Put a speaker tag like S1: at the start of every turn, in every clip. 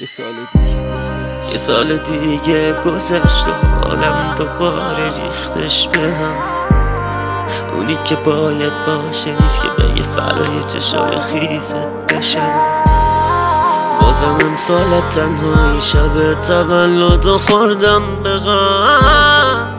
S1: یه سال دیگه گذشت و حالم دوباره ریختش بهم. اونی که باید باشه نیست که بگه فدای چشای خیزت بشم. بازم امسال تنهایی شب تولد و خوردم به غم.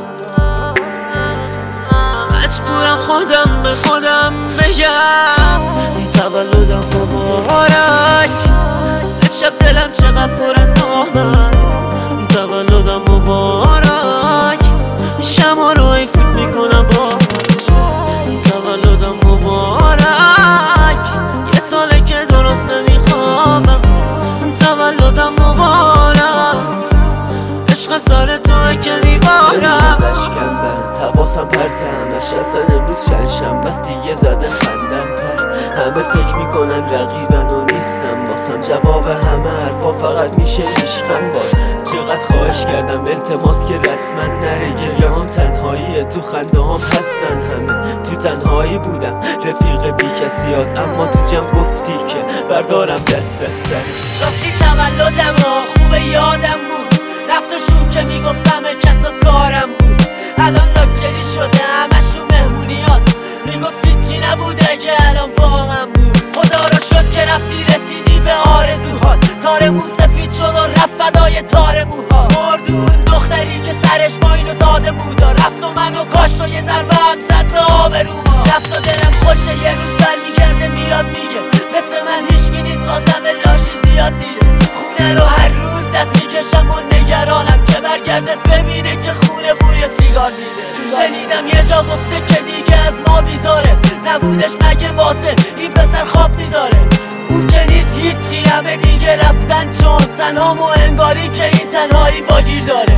S1: مجبورم خودم به خودم بگم تولدم مبارک. امشب دلم چقدر پر نامد. تولدم مبارک. شما رو ای فوت میکنم باش. تولدم مبارک. یه ساله که درست نمیخوابم. تولدم مبارک. عشق سر توه که میبارم.
S2: بشکم بند حواسم پرتمش اصلا امروز شلشم بس دیگه زده خندم پر. همه فکر میکنن رقیبن و نیستم. باسم جواب همه حرفا فقط میشه ریشخند. باز چقدر خواهش کردم التماس که رسما نره. گریه هم تنهاییه تو خنده هم هستن. همه تو تنهایی بودم رفیق بی کسیات. اما تو جمع گفتی که بردارم دست از سر.
S3: راستی تولدم خوب یادم بود. رفتشون که میگفتم کس و کارم بود. الان لاکچری شده همشون مهمونی هاست. میگفت هیچی نبوده که الان با من بود. خدا رو شد که رفتی رسیدی به آرزوهات. تارمون سفید شد و رفت فدای تار موها. مردون دختری که سرش با اینو ساده بود. رفت و منو کاشت و یه ضربه هم زد به آبروها. رفت و دلم خوشه یه روز برمیگرده میاد میگه مثل من هیچکی نیست آدم لاشی زیاد دیره. خونه رو هر روز دست میکشم و نگرانم که برگرده ببینه که خونه بوی سیگار میده. شنیدم یه جا گفته که دیگه از ما بیزاره. نبودش مگه واسه این پسر خواب میذاره. اون که نیست هیچی همه دیگه رفتن چون تنهامو انگاری که این تنهایی واگیر داره.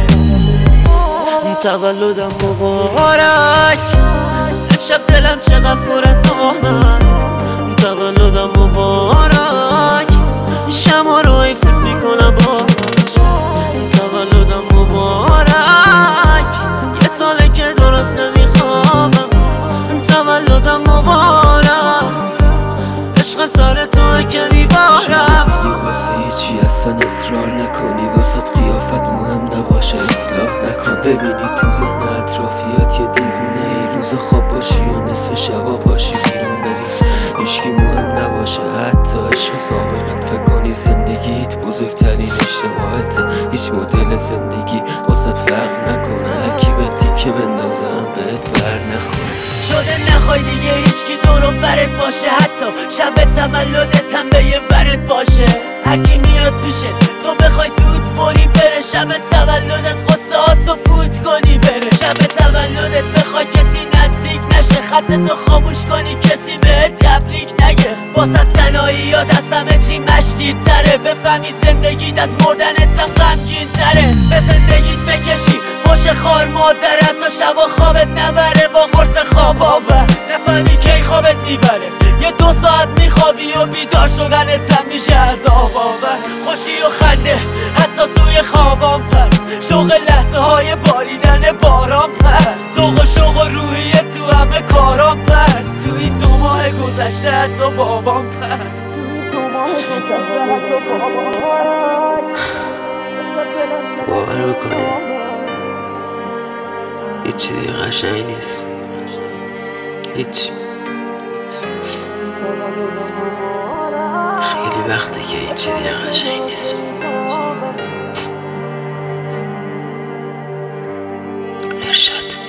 S1: تولدم مبارک. امشب دلم چقدر پر نامد. تولدم مبارک. شما رو ای فوت میکنم باش. تولدم مبارک. یه ساله که درست نمیخوابم. تولدم مبارک. عشق سر توه که میبارم.
S2: دیگه واسه هیچی اصلا اصرار نکنی. واسه قیافت مهم نباشه اصلاح نکن. ببینی تو ذهن اطرافیات یه دیوونه ای. روز خواب باشی و نصف شبا باشی بیرون بری. هیچکی مهم نباشه حتی عشق سابقت. فکر کنی زندگیت بزرگترین اشتباهته. هیچ مدل زندگی واسه فرق نکنه. هرکی به تیکه بندازم بهت بر نخوره.
S3: شده نخوای دیگه هیچکی دور و برت باشه. حتی شب تولدت هم به یه ورت باشه. هرکی میاد پیشه تو بخوای زود فوری بره. شب تولدت قصهاتو فوت کنی بره. شب تولدت بخوای کسی نزدیک نشه. خطتو خاموش کنی کسی بهت تبریک نگه. واسه تنهاییات از همه چی مشتید تره. بفهمی زندگیت از مردنت هم غمگین تره. به زندگیت بکشی فوش خار مادرت تا شبا خوابت نبره با قرص خواب آور. نفهمی کی خوابت میبره. یه 2 ساعت میخوابی و بیدار شدنت هم میشه عذاب آور. خوشی و خنده حتی توی خوابام پر. شوق لحظه های باریدن باران پر. ذوق و شوق و روحیه تو همه کارام پر. تو این 2 ماه گذشته حتی بابام پر.
S1: باور بکنی هیچی دیگه قشنگ نیست. هیچ. خیلی وقته که هیچی دیگه قشنگ نیست. ارشاد